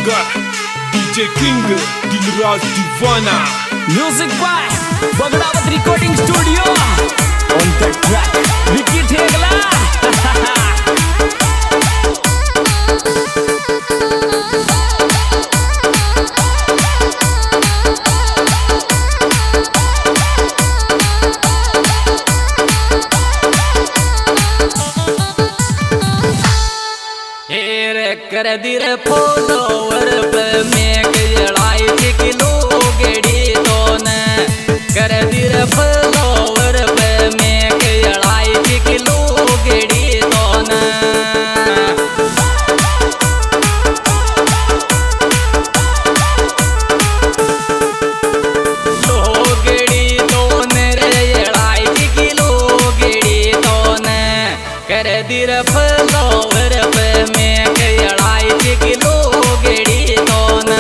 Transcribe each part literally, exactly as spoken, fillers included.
Singer DJ king Dilraj Deewana. Music by Bagdawat recording studio. On the track Vicky Thegla. कर दिर follower पे मैं जड़ाई किलो गेड़ी तो न कर दिर फॉलोवर पे मैं जड़ाई किलो गेड़ी तो न लो गेड़ी तो न रे जड़ाई किलो गेड़ी तो न कर दिर फॉलोवर पे मैं किलो गेड़ी तो न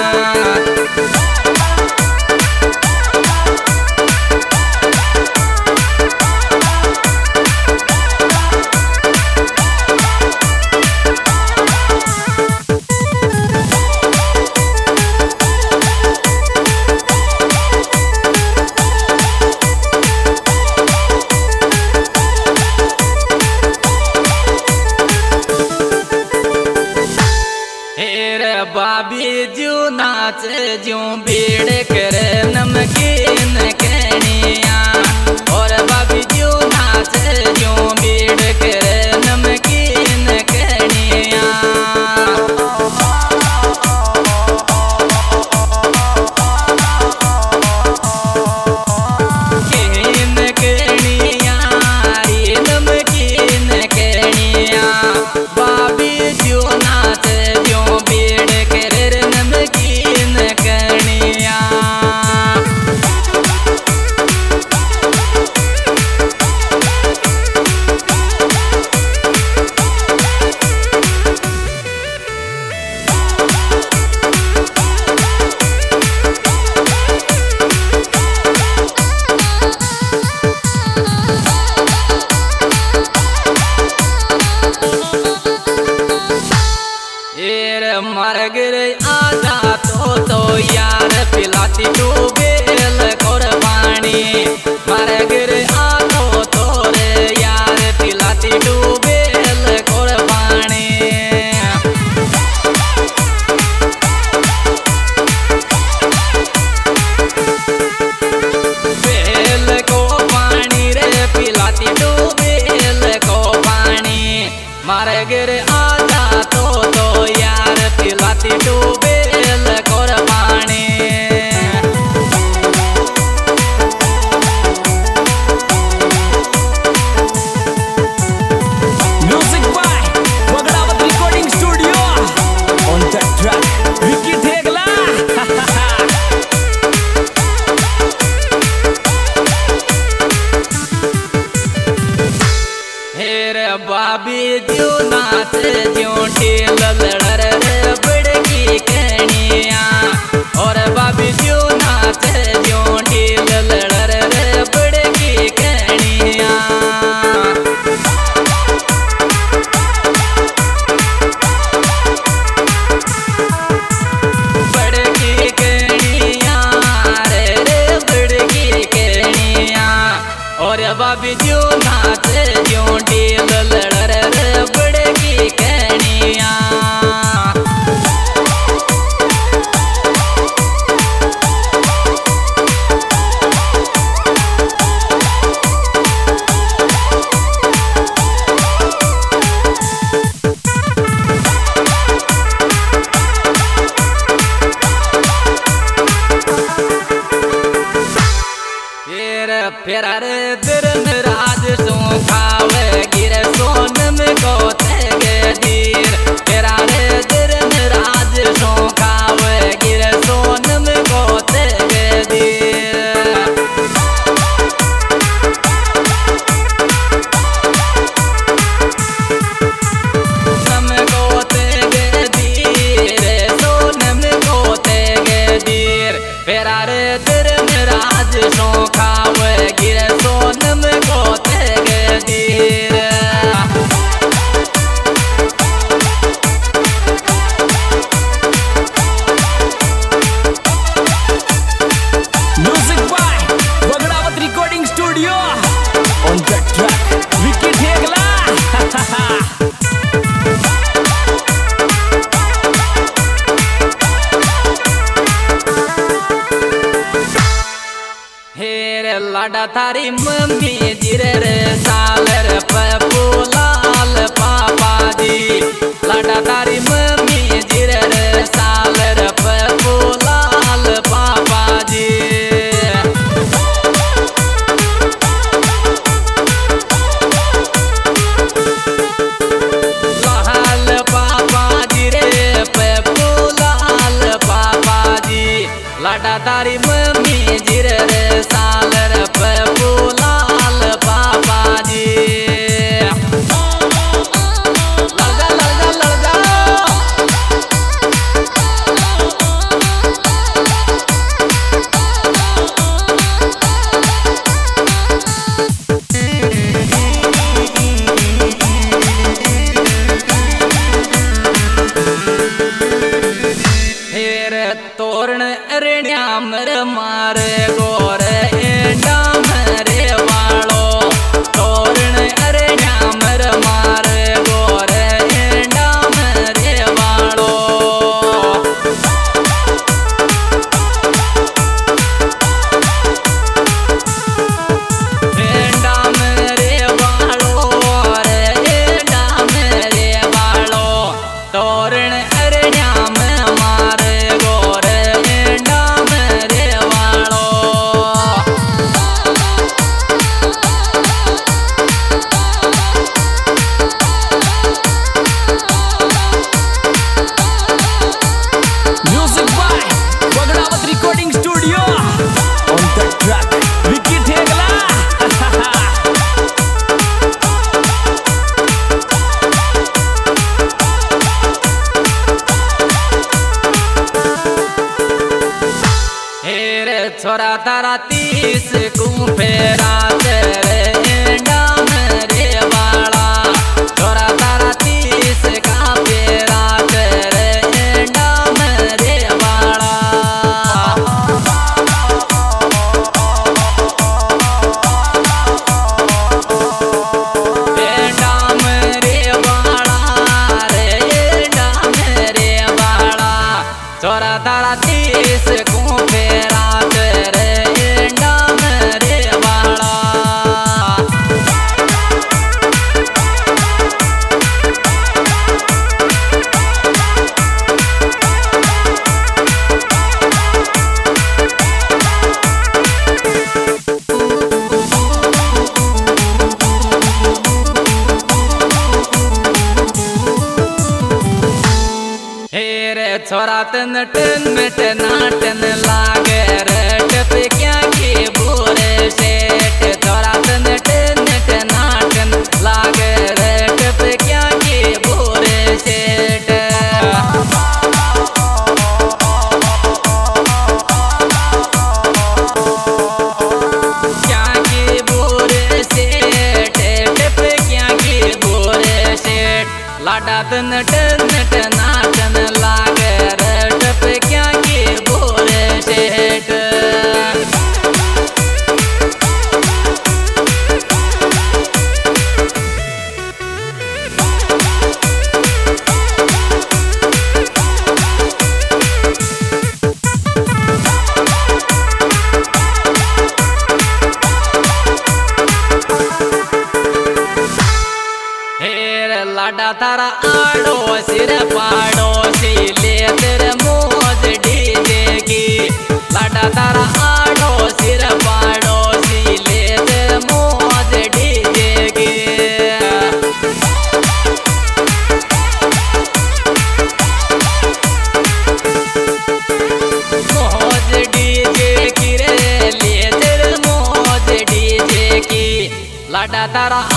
बाबी जू नाच जू भीड़ कर नमकीन कनिया और बाबी जू नाच जू भीड़ कर नमकीन कनिया कीन कनिया रे नमकीन कनिया बाबी जू नाच जू मरगर आजा तो तो यार पिलाती डूबेल कुर्बानी मरगर आतो तो रे यार पिलाती डूबेल कुर्बानी बेल को पानी रे पिलाती डूबेल को पानी मरगर आजा तो तो यार पिलाती डूबेल कुर्बानी music by Bagdawat recording studio. On the track Vicky Thegla. हेर बाबी जू नाच जू ढेल लड़र बड़की के थारी मम्मी जिरे रे सालर पप्पू लाल पापा जी लाडा थारी मम्मी जिरे रे सालर पप्पू लाल पापा जी लाल पापा जी रे पप्पू लाल पापा जी लाडा थारी मम्मी जिरे रे सालर पप्पू लाल पापा जी लड़गा लड़गा लड़गा हेर तोरण अरण्या मर मारे गोरे डाम रे वालो तोरण अरण्या मर मारे गोरे डाम रे वालो डाम रे वालो रे डाम रे वालो तोरण अरण्या में मारे गोरे डाम रे वालो music by Bagdawat recording studio on the track Vicky Thegla हेरे छोरा तारा तीस कुफेरा तेरे डाम रे वाला छोरा तारा तीस का फेरा तेरे डाम रे वाला डाम रे वाला रे डाम रे वाला छोरा तारा तीस कुफेरा तेरे डाम रे वाला हेरे छोरा तन टन मिट नाटन लागे रे टप क्या की बुरे सेठ छोरा तन टन मिट नाटन लागे रे टप क्या की बुरे सेठ क्या की बुरे सेठ टप क्या की बुरे सेठ लाडा तन टन मिट नाटन लागे रे टप क्या की बुरे सेठ हेर लाडा तारा आड़ो सिर पाड़ो सी ले तेरे मौज डीजे की लाडा तारा आड़ो सिर पाड़ो सी ले तेरे मौज डीजे की मौज डीजे की रे ले तेरे मौज डीजे की लाडा तारा